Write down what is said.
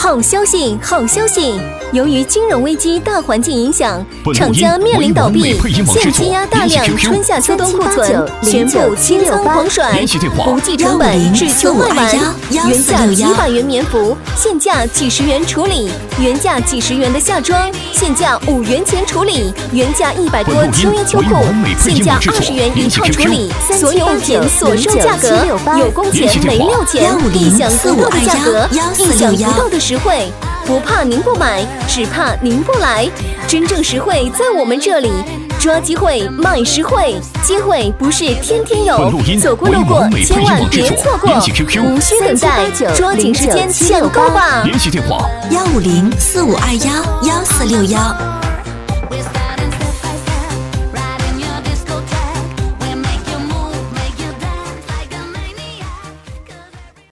好消息，好消息！由于金融危机大环境影响，厂家面临倒闭，现积压大量春夏秋冬库存，全部清仓狂甩，不计成本，只求卖完。原价几百元棉服，现价几十元处理；原价几十元的夏装，现价5元钱处理；原价100多秋衣秋裤，现价20元一套处理。所有物品所售价格有工钱没料钱，意想不到的价格，意想不到的实惠。不怕您不买，只怕您不来。真正实惠在我们这里，抓机会买实惠，机会不是天天有，走过路过千万别错过，无需等待，抓紧时间抢购吧！ 联系电话：15045211461。